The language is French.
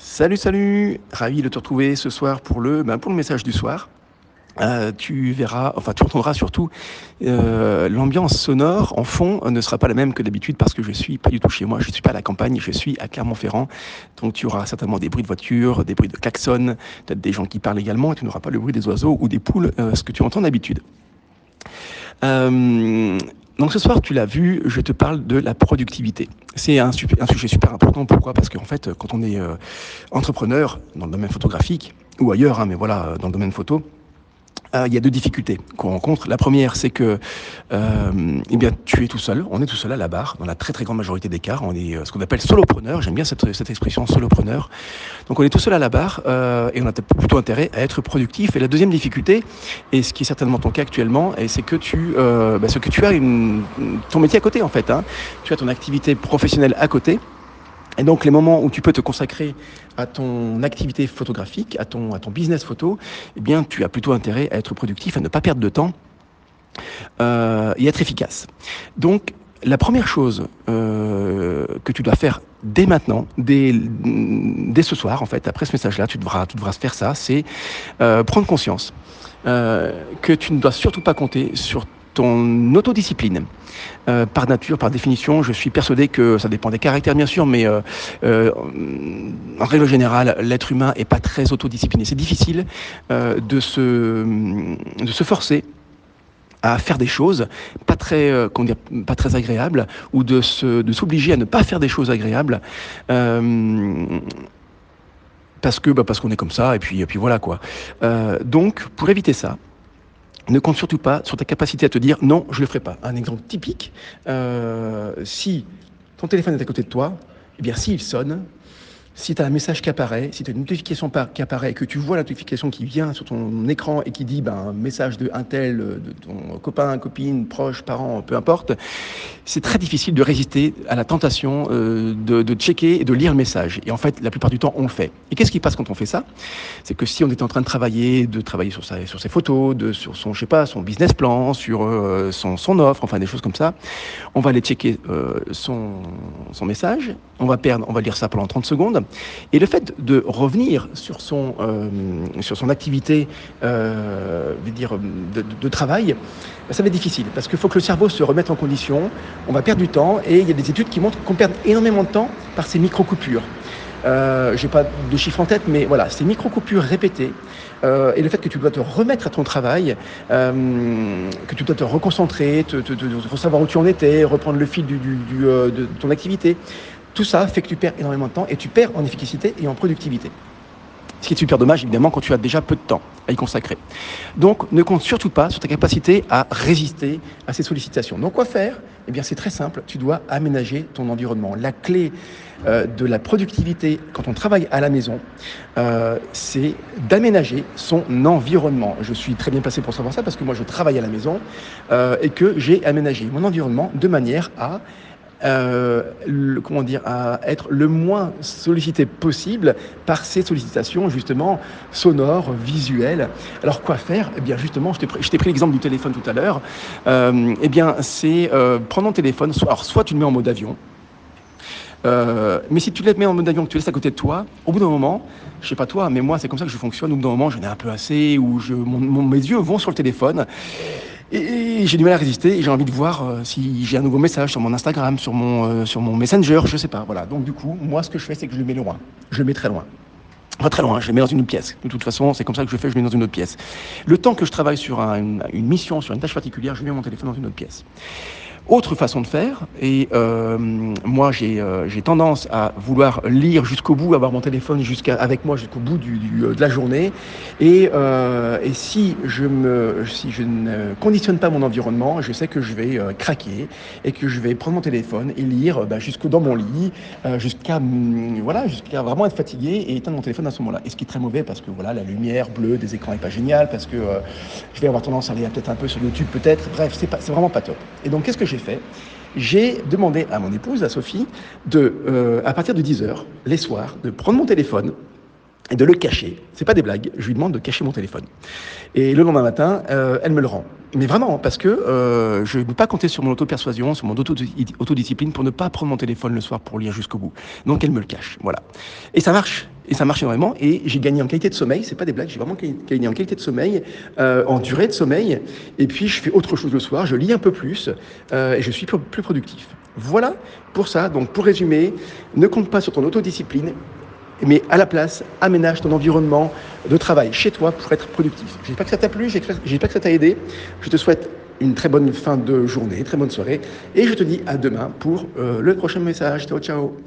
Salut, salut! Ravi de te retrouver ce soir pour le message du soir. Tu verras, enfin tu entendras surtout, l'ambiance sonore en fond ne sera pas la même que d'habitude parce que je suis pas du tout chez moi, je suis pas à la campagne, je suis à Clermont-Ferrand. Donc tu auras certainement des bruits de voiture, des bruits de klaxons, peut-être des gens qui parlent également et tu n'auras pas le bruit des oiseaux ou des poules, ce que tu entends d'habitude. Donc ce soir, tu l'as vu, je te parle de la productivité. C'est un sujet super important. Pourquoi? Parce qu'en fait, quand on est entrepreneur dans le domaine photographique, ou ailleurs, hein, mais voilà, dans le domaine photo, il y a deux difficultés qu'on rencontre. La première, c'est que eh bien, tu es tout seul, on est tout seul à la barre, dans la très très grande majorité des cas. On est ce qu'on appelle solopreneur, j'aime bien cette expression solopreneur. Donc on est tout seul à la barre et on a plutôt intérêt à être productif. Et la deuxième difficulté, et ce qui est certainement ton cas actuellement, c'est que tu as ton métier à côté en fait. Hein. Tu as ton activité professionnelle à côté. Et donc les moments où tu peux te consacrer à ton activité photographique, à ton business photo, eh bien tu as plutôt intérêt à être productif, à ne pas perdre de temps et être efficace. Donc la première chose que tu dois faire dès maintenant, dès ce soir en fait, après ce message-là, tu devras faire ça, c'est prendre conscience que tu ne dois surtout pas compter sur ton autodiscipline. Par nature, par définition, je suis persuadé que ça dépend des caractères bien sûr, mais en règle générale, l'être humain est pas très autodiscipliné. C'est difficile de se forcer à faire des choses pas très agréables ou de s'obliger à ne pas faire des choses agréables parce qu'on est comme ça et puis voilà quoi. Donc pour éviter ça, ne compte surtout pas sur ta capacité à te dire non, je ne le ferai pas. Un exemple typique, si ton téléphone est à côté de toi, eh bien s'il sonne, si tu as un message qui apparaît, si tu as une notification qui apparaît et que tu vois la notification qui vient sur ton écran et qui dit un message de un tel, de ton copain, copine, proche, parent, peu importe, c'est très difficile de résister à la tentation de checker et de lire le message. Et en fait, la plupart du temps, on le fait. Et qu'est-ce qui passe quand on fait ça? C'est que si on est en train de travailler sur ses photos, sur son business plan, sur son offre, enfin des choses comme ça, on va aller checker son message, on va lire ça pendant 30 secondes. Et le fait de revenir sur son activité de travail, ça va être difficile parce qu'il faut que le cerveau se remette en condition, on va perdre du temps et il y a des études qui montrent qu'on perd énormément de temps par ces micro-coupures. J'ai pas de chiffres en tête, mais voilà, ces micro-coupures répétées et le fait que tu dois te remettre à ton travail, que tu dois te reconcentrer, savoir où tu en étais, reprendre le fil de ton activité, tout ça fait que tu perds énormément de temps et tu perds en efficacité et en productivité. Ce qui est super dommage, évidemment, quand tu as déjà peu de temps à y consacrer. Donc, ne compte surtout pas sur ta capacité à résister à ces sollicitations. Donc, quoi faire? Eh bien, c'est très simple. Tu dois aménager ton environnement. La clé de la productivité quand on travaille à la maison, c'est d'aménager son environnement. Je suis très bien placé pour savoir ça parce que moi, je travaille à la maison et que j'ai aménagé mon environnement de manière à à être le moins sollicité possible par ces sollicitations justement sonores, visuelles. Alors quoi faire? Eh bien justement, je t'ai pris l'exemple du téléphone tout à l'heure. Eh bien c'est prendre ton téléphone, soit tu le mets en mode avion, mais si tu le mets en mode avion, que tu laisses à côté de toi, au bout d'un moment, je sais pas toi, mais moi c'est comme ça que je fonctionne, au bout d'un moment j'en ai un peu assez, ou mes yeux vont sur le téléphone, et j'ai du mal à résister, et j'ai envie de voir si j'ai un nouveau message sur mon Instagram, sur mon Messenger, je sais pas, voilà. Donc du coup, moi ce que je fais, c'est que je le mets loin, je le mets très loin. Pas très loin, je le mets dans une autre pièce. De toute façon, c'est comme ça que je fais, je le mets dans une autre pièce. Le temps que je travaille sur une mission, sur une tâche particulière, je mets mon téléphone dans une autre pièce. Autre façon de faire, et moi j'ai tendance à vouloir lire jusqu'au bout, avoir mon téléphone avec moi jusqu'au bout de la journée, et si je ne conditionne pas mon environnement, je sais que je vais craquer et que je vais prendre mon téléphone et lire dans mon lit, jusqu'à vraiment être fatigué et éteindre mon téléphone à ce moment-là. Et ce qui est très mauvais parce que voilà, la lumière bleue des écrans est pas géniale, parce que je vais avoir tendance à aller peut-être un peu sur YouTube peut-être, bref, c'est vraiment pas top. Et donc qu'est-ce que j'ai fait? J'ai demandé à mon épouse, à Sophie, à partir de 10h, les soirs, de prendre mon téléphone et de le cacher. C'est pas des blagues, je lui demande de cacher mon téléphone. Et le lendemain matin, elle me le rend. Mais vraiment, parce que je ne peux pas compter sur mon auto-persuasion, sur mon autodiscipline pour ne pas prendre mon téléphone le soir pour lire jusqu'au bout. Donc elle me le cache, voilà. Et ça marche. Et ça marche énormément. Et j'ai gagné en qualité de sommeil. C'est pas des blagues. J'ai vraiment gagné en qualité de sommeil, en durée de sommeil. Et puis, je fais autre chose le soir. Je lis un peu plus et je suis plus productif. Voilà pour ça. Donc, pour résumer, ne compte pas sur ton autodiscipline, mais à la place, aménage ton environnement de travail chez toi pour être productif. J'espère que ça t'a plu, j'espère que ça t'a aidé. Je te souhaite une très bonne fin de journée, très bonne soirée, et je te dis à demain pour le prochain message. Ciao, ciao.